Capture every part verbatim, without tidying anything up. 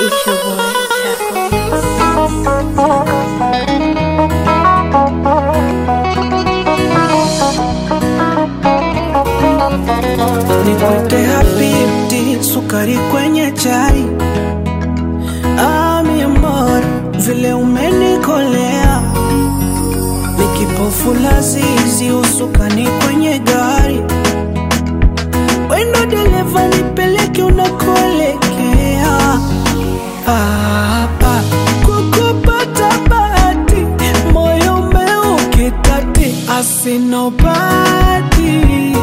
It's your boy, Chaco. Nikwete habibti, sukari kwenye chai. Ah, mi amor, vile umenikolea. Nikipofu lazizi, usukani kwenye gari. Wendo dereva nipeleke unakoelekea. Hapa kukupata bahati, moyo umeukitati, asinobati.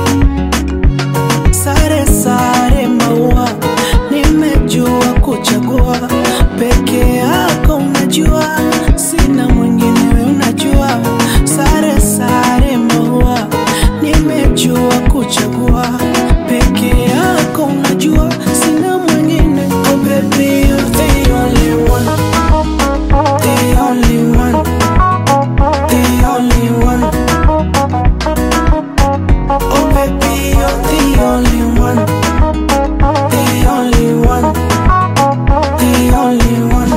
Sare sare maua, nimejua kuchagua. Peke yako unajua, sina mwingine we unajua. Sare sare maua, nimejua kuchagua. Peke yako unajua, sina mwingine. Oh baby, you're the only one, the only one, the only one. Oh baby, you're the only one, the only one, the only one.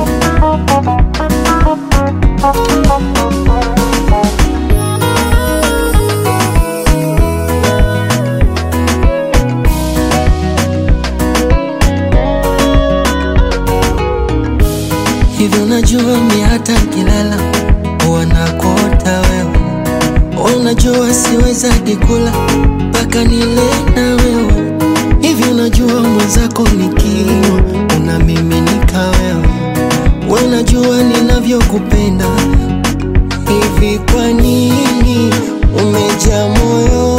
Hivi unajua mi hata nikilala huwa nakuota wewe. Unajua siwezi hadi kula mpaka nile na wewe. Hivi unajua mwenzako nikiwa unamiminika wewe. Unajua ninavyokupenda. Hivi kwa nini umejaa moyo